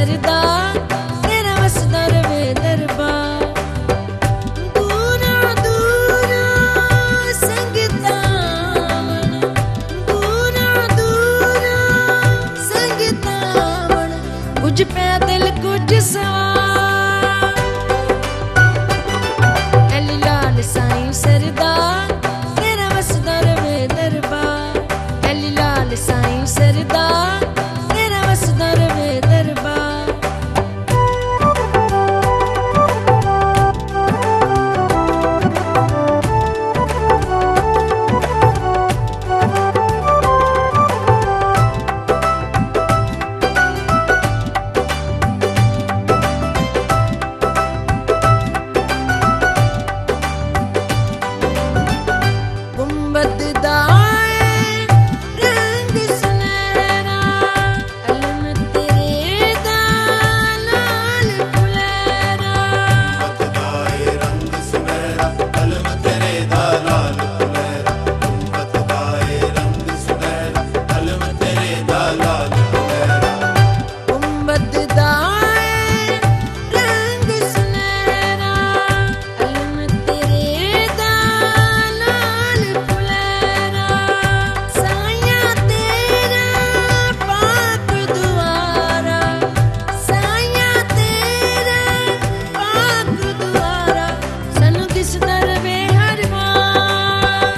सरदा तेरा वसदा रवे दरबार। दूरा दूरा संगता मन, दूरा दूरा संगता मन, कुछ पैदल कुछ सवार। अली लाल साईं सरदा तेरा वसदा रवे दरबार। अली लाल साईं सरदा तेरा वसदा रवे दरबार। गुंबद दाए रंग सुनहरा, अलम तेरे दा लाल फुलैरा। गुंबद दाए रंग सुनहरा, अलम तेरे दा लाल फुलैरा। गुंबद दाए रंग सुनहरा, अलम तेरे दा लाल फुलैरा। गुंबद दाए रंग सुनहरा, अलम तेरे दा लाल फुलैरा। साया तेरा पाक दुआरा, साया तेरा पाक दुआरा, सानू दिसदा रवे हर वार।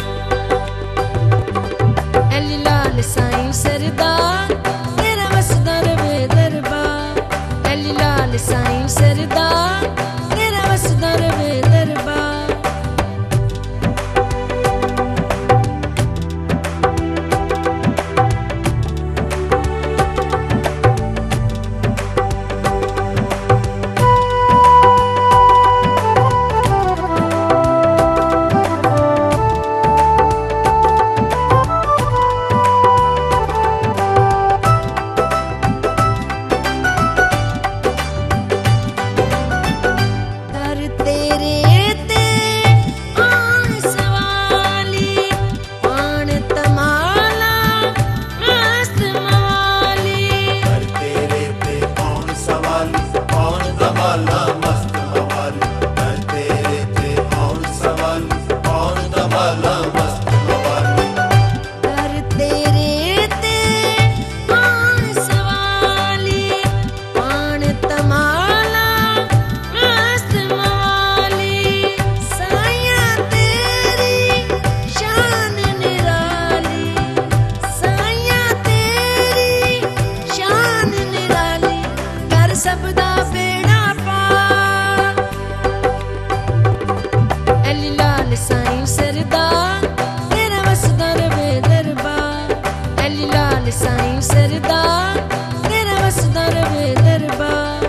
अली लाल साईं सरदा तेरा वसदा रवे दरबार। अली लाल साईं सरदा तेरा वसदा रवे दरबार। दर तेरे ते आन सवाली, पान तमाला मस्त मवाली। कर तेरे पे कौन सवाली, कौन दवाला मस्त मवाली। कर तेरे पे कौन सवाली, कौन दवाला मस्त मवाली। दर तेरे ते आन सवाली, पान तमाला मस्त मवाली। साया तेरी शान निराली, साया तेरी शान निराली, कर सबदा बेड़ा पार। अली लाल साईं सरदा तेरा वसदा रवे दरबार। अली लाल साईं सरदा तेरा वसदा रवे दरबार।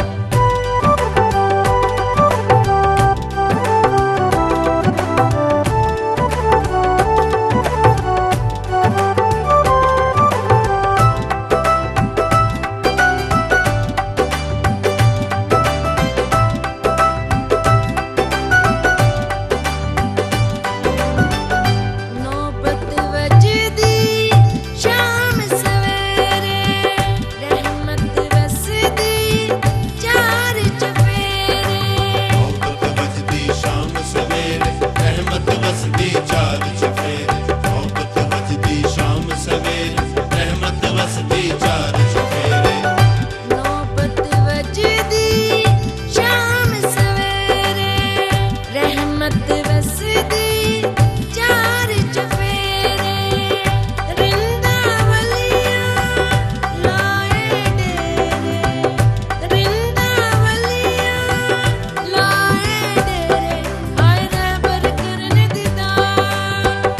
नौबत वजदी शाम सवेरे, रहमत वसदी चार चफेरे। नौबत वजदी शाम सवेरे, रहमत वसदी चार चफेरे। नौबत वजदी शाम सवेरे, रहमत वसदी चार चफेरे। नौबत वजदी शाम सवेरे, रहमत वसदी चार चफेरे। रिंदा वलिया लाए डेरे, रिंदा वलिया लाए डेरे, आए रहबर करने दीदार।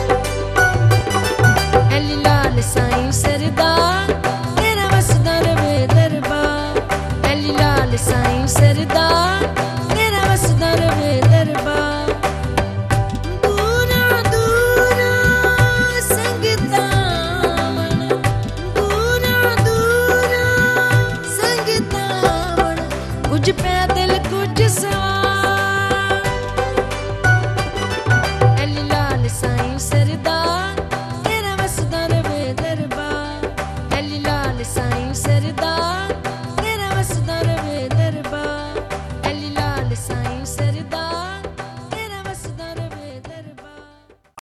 अली लाल साईं सरदा तेरा वसदा रवे दरबार। अली लाल साईं सरदा तेरा वसदा रवे दरबार। दूरा दूरा संगता मन, दूरा दूरा संगता मन, कुछ